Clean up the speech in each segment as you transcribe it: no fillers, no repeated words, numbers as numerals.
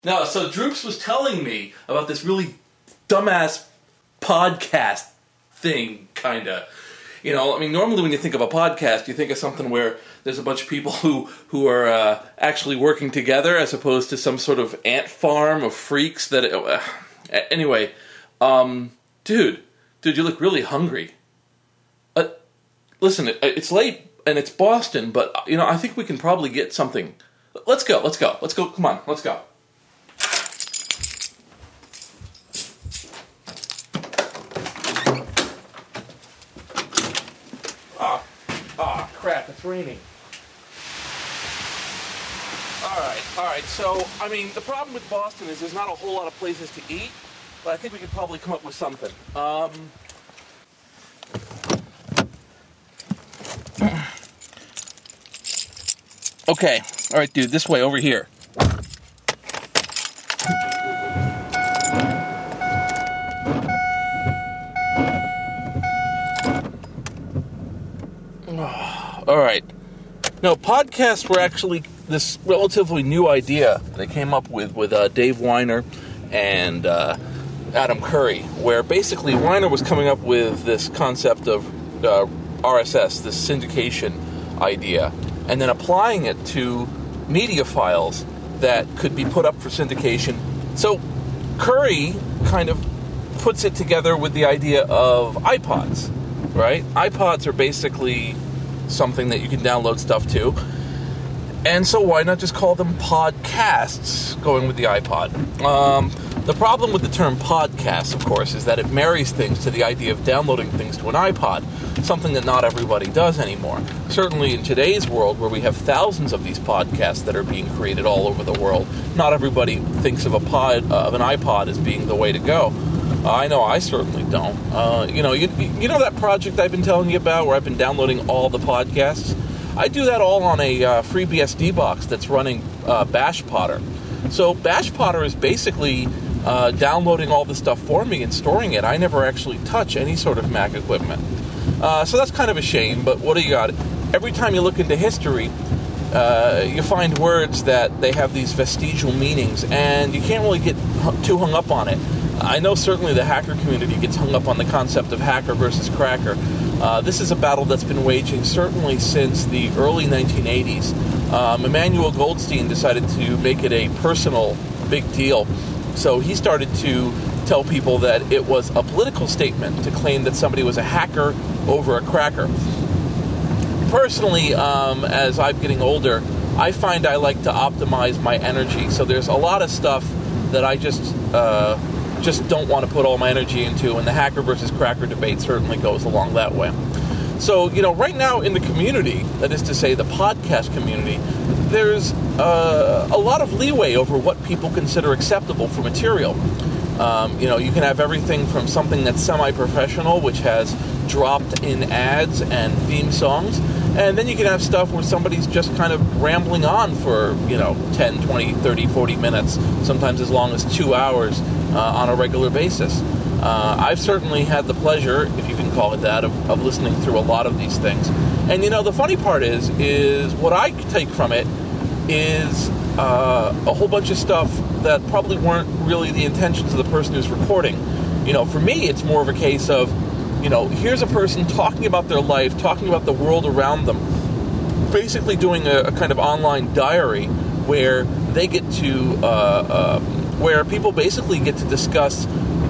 No, so Droops was telling me about this really dumbass podcast thing, kinda. You know, I mean, normally when you think of a podcast, you think of something where there's a bunch of people who are actually working together, as opposed to some sort of ant farm of freaks that... anyway, dude, you look really hungry. Listen, it's late and it's Boston, but, you know, I think we can probably get something. Let's go, come on, let's go. Crap, it's raining. Alright, so, I mean, the problem with Boston is there's not a whole lot of places to eat, but I think we could probably come up with something. Okay, alright dude, this way, over here. Alright. No, podcasts were actually this relatively new idea they came up with Dave Weiner and Adam Curry, where basically Weiner was coming up with this concept of RSS, this syndication idea, and then applying it to media files that could be put up for syndication. So Curry kind of puts it together with the idea of iPods, right? iPods are basically something that you can download stuff to, and so why not just call them podcasts, going with the iPod? The problem with the term podcast, of course, is that it marries things to the idea of downloading things to an iPod, something that not everybody does anymore. Certainly in today's world, where we have thousands of these podcasts that are being created all over the world, not everybody thinks of an iPod as being the way to go. I know I certainly don't. You know that project I've been telling you about where I've been downloading all the podcasts? I do that all on a FreeBSD box that's running BashPotter. So BashPotter is basically downloading all the stuff for me and storing it. I never actually touch any sort of Mac equipment. So that's kind of a shame, but what do you got? Every time you look into history, you find words that they have these vestigial meanings, and you can't really get too hung up on it. I know certainly the hacker community gets hung up on the concept of hacker versus cracker. This is a battle that's been waging certainly since the early 1980s. Emmanuel Goldstein decided to make it a personal big deal. So he started to tell people that it was a political statement to claim that somebody was a hacker over a cracker. Personally, as I'm getting older, I find I like to optimize my energy. So there's a lot of stuff that I just don't want to put all my energy into, and the hacker versus cracker debate certainly goes along that way. So, you know, right now in the community, that is to say the podcast community, there's a lot of leeway over what people consider acceptable for material. You know, you can have everything from something that's semi-professional, which has dropped-in ads and theme songs, and then you can have stuff where somebody's just kind of rambling on for, 10, 20, 30, 40 minutes, sometimes as long as 2 hours on a regular basis. I've certainly had the pleasure, if you can call it that, of listening through a lot of these things. And, the funny part is what I take from it is a whole bunch of stuff that probably weren't really the intentions of the person who's recording. For me, it's more of a case of, here's a person talking about their life, talking about the world around them, basically doing a kind of online diary where they get to, where people basically get to discuss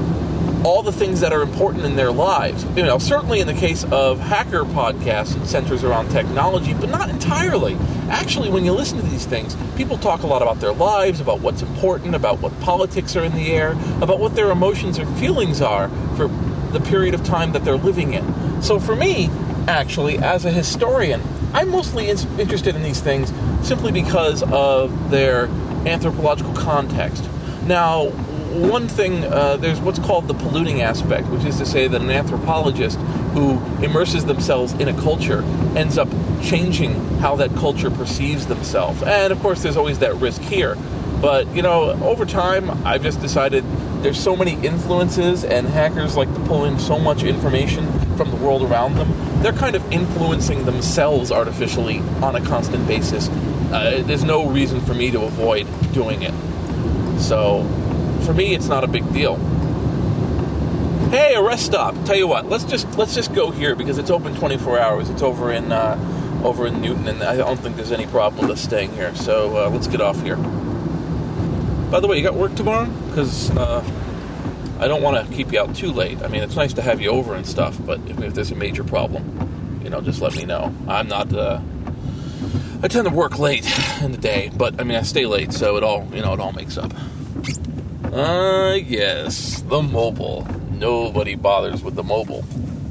all the things that are important in their lives. Certainly in the case of hacker podcasts, it centers around technology, but not entirely. Actually, when you listen to these things, people talk a lot about their lives, about what's important, about what politics are in the air, about what their emotions or feelings are for the period of time that they're living in. So for me, actually, as a historian, I'm mostly interested in these things simply because of their anthropological context. Now, one thing, there's what's called the polluting aspect, which is to say that an anthropologist who immerses themselves in a culture ends up changing how that culture perceives themselves. And, of course, there's always that risk here. But, over time, I've just decided there's so many influences, and hackers like to pull in so much information from the world around them. They're kind of influencing themselves artificially on a constant basis. There's no reason for me to avoid doing it. So for me, it's not a big deal. Hey, a rest stop. Tell you what, let's just go here because it's open 24 hours. It's over in Newton, and I don't think there's any problem with us staying here. So let's get off here. By the way, you got work tomorrow? Because I don't want to keep you out too late. I mean, it's nice to have you over and stuff, but if there's a major problem, just let me know. I'm not. I tend to work late in the day, but I mean, I stay late, so it all makes up. Yes, the mobile. Nobody bothers with the mobile.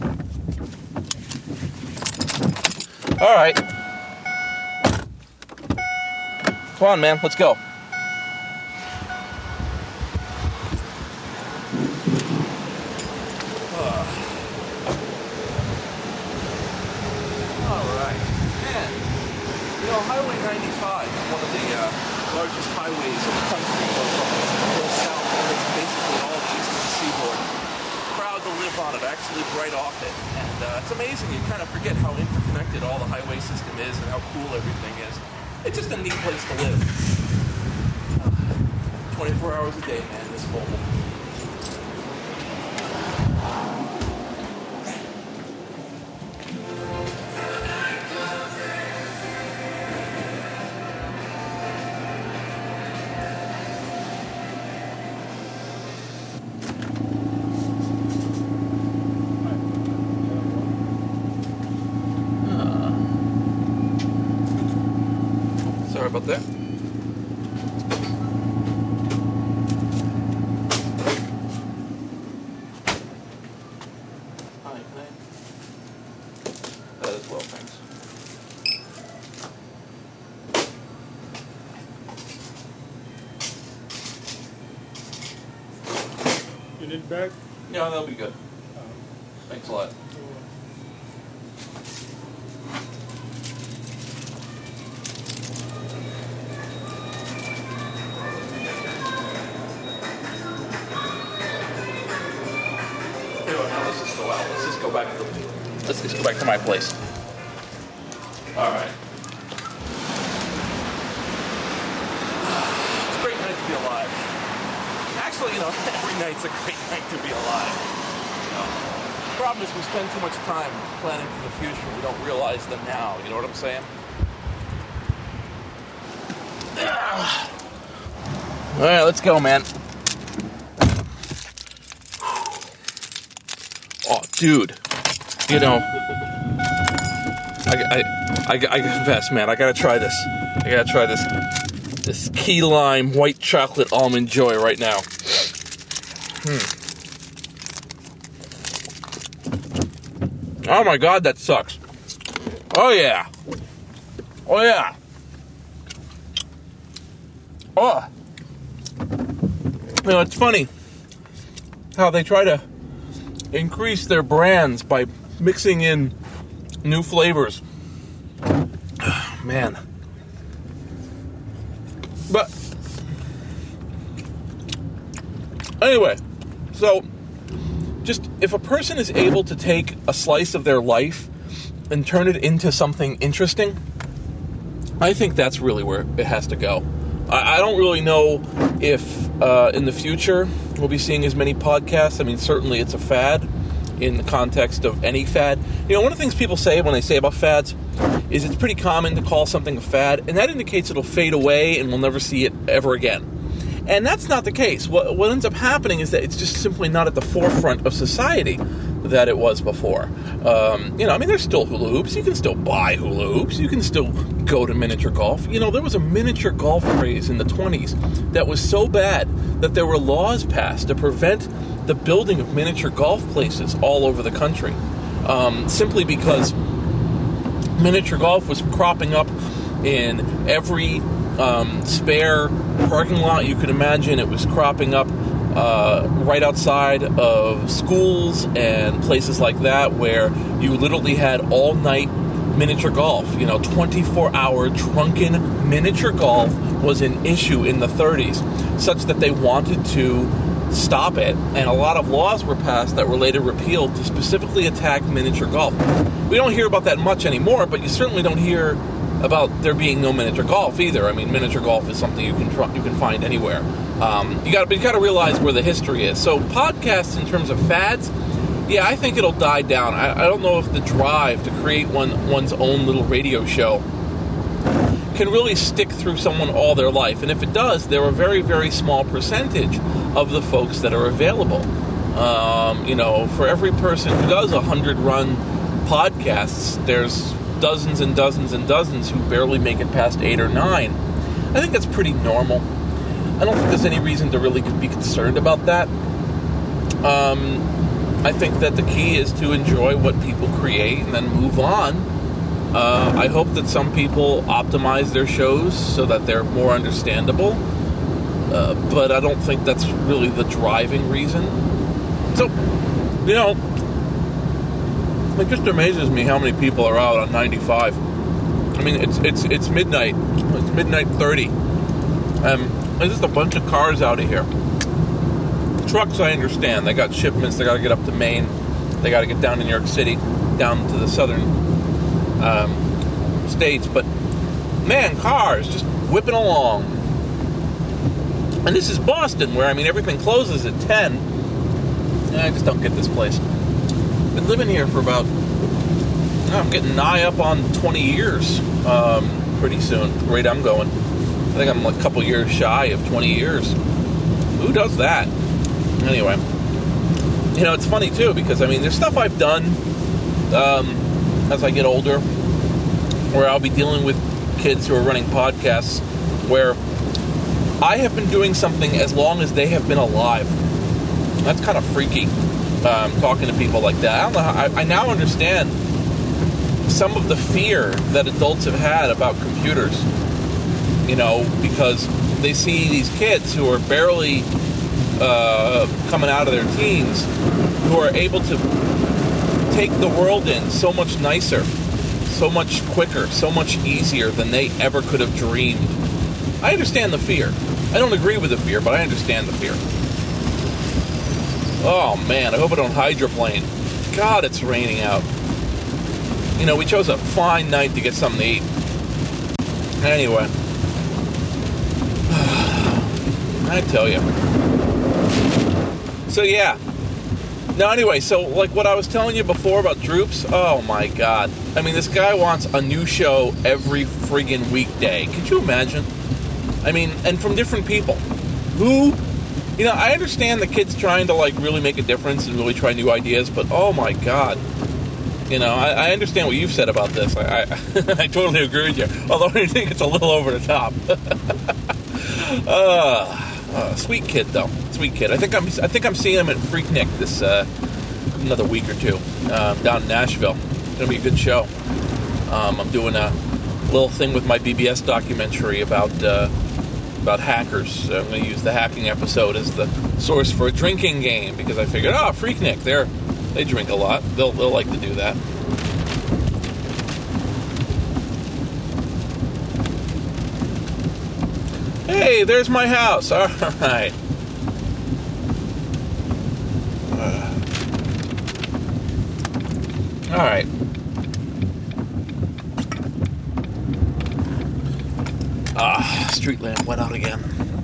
All right. Come on, man. Let's go. Highway 95 is one of the largest highways in the country. Goes south and it's basically all the eastern seaboard. Proud to live on it. I actually live right off it. And it's amazing. You kind of forget how interconnected all the highway system is and how cool everything is. It's just a neat place to live. 24 hours a day, man, this mobile. Sorry about that. Hi, can I? That as well, thanks. You need it back? Yeah, that'll be good. Thanks a lot. Let's just go back to my place. All right. It's a great night to be alive. Actually, every night's a great night to be alive. The problem is we spend too much time planning for the future. We don't realize them now. You know what I'm saying? All right, let's go, man. Oh, dude. I confess, man, I gotta try this. This key lime white chocolate almond joy right now. Oh my God, that sucks. Oh yeah. Oh. It's funny how they try to increase their brands by mixing in new flavors. Man. But anyway, so just if a person is able to take a slice of their life and turn it into something interesting, I think that's really where it has to go. I don't really know if in the future we'll be seeing as many podcasts. I mean, certainly it's a fad in the context of any fad. One of the things people say when they say about fads is it's pretty common to call something a fad, and that indicates it'll fade away and we'll never see it ever again. And that's not the case. What ends up happening is that it's just simply not at the forefront of society that it was before. There's still hula hoops. You can still buy hula hoops. You can still go to miniature golf. There was a miniature golf craze in the 20s that was so bad that there were laws passed to prevent the building of miniature golf places all over the country, simply because miniature golf was cropping up in every spare parking lot you could imagine. It was cropping up right outside of schools and places like that, where you literally had all-night miniature golf. 24-hour drunken miniature golf was an issue in the 30s, such that they wanted to stop it, and a lot of laws were passed that were later repealed to specifically attack miniature golf. We don't hear about that much anymore, but you certainly don't hear about there being no miniature golf either. I mean, miniature golf is something you can find anywhere. You got to realize where the history is. So podcasts, in terms of fads, yeah, I think it'll die down. I don't know if the drive to create one's own little radio show can really stick through someone all their life. And if it does, there are a very, very small percentage of the folks that are available. For every person who does 100-run podcasts, there's dozens and dozens and dozens who barely make it past 8 or 9. I think that's pretty normal. I don't think there's any reason to really be concerned about that. I think that the key is to enjoy what people create and then move on. I hope that some people optimize their shows so that they're more understandable, but I don't think that's really the driving reason. So, it just amazes me how many people are out on 95. I mean, it's midnight. It's midnight 30. There's just a bunch of cars out of here. Trucks, I understand. They got shipments. They got to get up to Maine. They got to get down to New York City, down to the southern states. But, man, cars just whipping along. And this is Boston, where, everything closes at 10. And I just don't get this place. Been living here for about, I'm getting nigh up on 20 years pretty soon, the rate I'm going. I think I'm a couple years shy of 20 years. Who does that? Anyway, it's funny too, because there's stuff I've done as I get older where I'll be dealing with kids who are running podcasts where I have been doing something as long as they have been alive. That's kind of freaky, talking to people like that. I don't know how, I now understand some of the fear that adults have had about computers, because they see these kids who are barely coming out of their teens, who are able to take the world in so much nicer, so much quicker, so much easier than they ever could have dreamed. I understand the fear. I don't agree with the fear, but I understand the fear. Oh man, I hope I don't hydroplane. God, it's raining out. We chose a fine night to get something to eat. Anyway, I tell you. So yeah. Now anyway, so like what I was telling you before about Droops, oh my God. This guy wants a new show every friggin' weekday. Could you imagine? And from different people. Who, I understand the kids trying to like really make a difference and really try new ideas, but oh my God. I understand what you've said about this. I totally agree with you. Although I think it's a little over the top. Sweet kid, though. Sweet kid. I think I'm seeing him at Freaknik this another week or two down in Nashville. It's gonna be a good show. I'm doing a little thing with my BBS documentary about hackers. I'm going to use the hacking episode as the source for a drinking game because I figured, Freaknik, they drink a lot. They'll like to do that. Hey, there's my house. All right. All right. Street lamp went out again.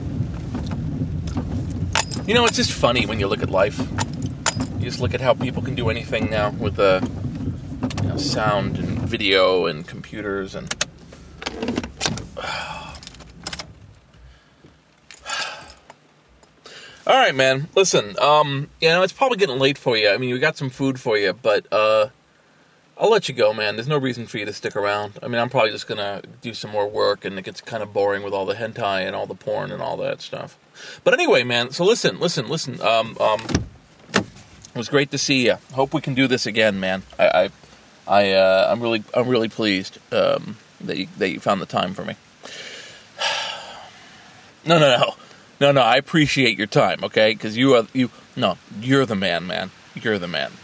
It's just funny when you look at life. You just look at how people can do anything now with sound and video and computers and... All right, man. Listen, it's probably getting late for you. We got some food for you, but I'll let you go, man. There's no reason for you to stick around. I'm probably just going to do some more work, and it gets kind of boring with all the hentai and all the porn and all that stuff. But anyway, man, so listen. It was great to see you. Hope we can do this again, man. I'm really pleased that you found the time for me. No, I appreciate your time, okay? Because you're the man. You're the man.